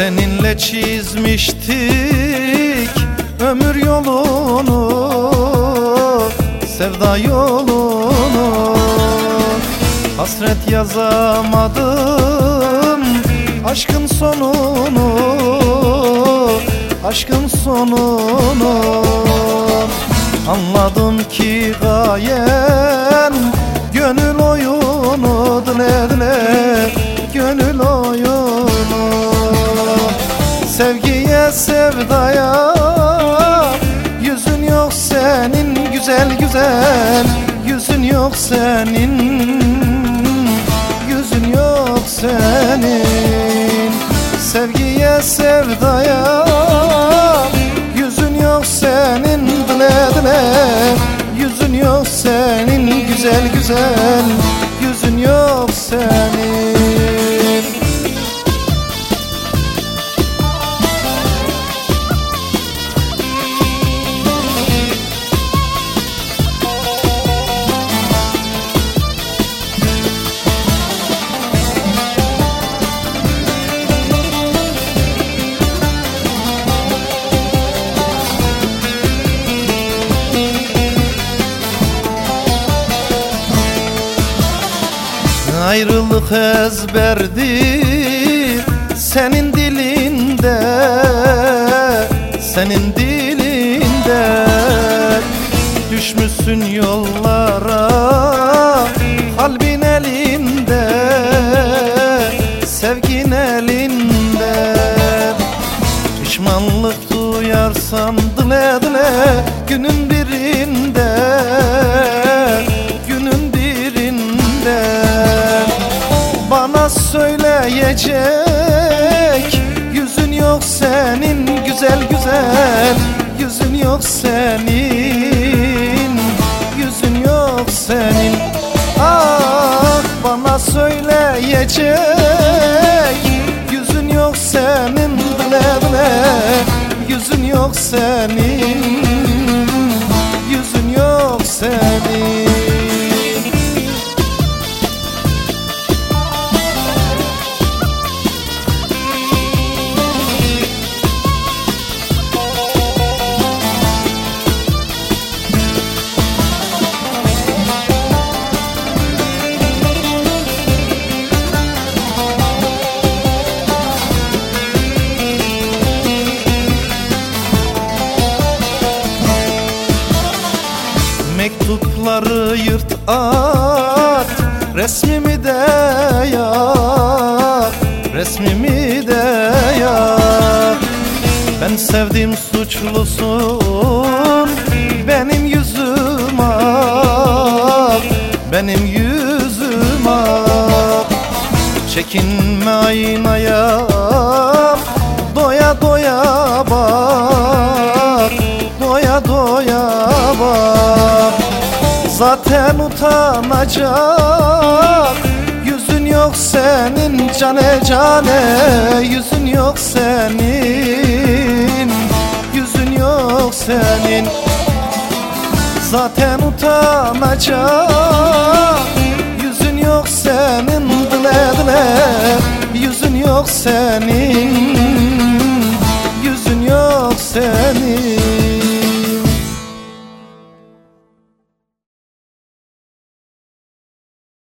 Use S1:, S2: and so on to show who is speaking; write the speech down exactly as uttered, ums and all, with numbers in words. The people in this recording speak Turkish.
S1: Seninle çizmiştik ömür yolunu, sevda yolunu. Hasret yazamadım aşkın sonunu, aşkın sonunu. Anladım ki gayen gönül oyunu, dile dile gönül oyunu. Sevgiye sevdaya yüzün yok senin, güzel güzel yüzün yok senin, yüzün yok senin. Sevgiye sevdaya yüzün yok senin, dile dile yüzün yok senin, güzel güzel yüzün yok senin. Ayrılık ezberdir senin dilinde, senin dilinde. Düşmüşsün yollara kalbin elinde, sevgin elinde. Pişmanlık duyarsan dile dile günün birinde, günün birinde. Bana söyleyecek yüzün yok senin, güzel güzel yüzün yok senin, yüzün yok senin. Ah, bana söyleyecek yüzün yok senin, bile bile yüzün yok senin, yüzün yok senin. Mektupları yırt at, resmimi de yak, resmimi de yak. Ben sevdim suçlusun, benim yüzüm ak, benim yüzüm ak. Çekinme aynaya, doya doya bak, doya doya bak. Zaten utanacak yüzün yok senin, cane cane yüzün yok senin, yüzün yok senin. Zaten utanacak yüzün yok senin, dile dile yüzün yok senin,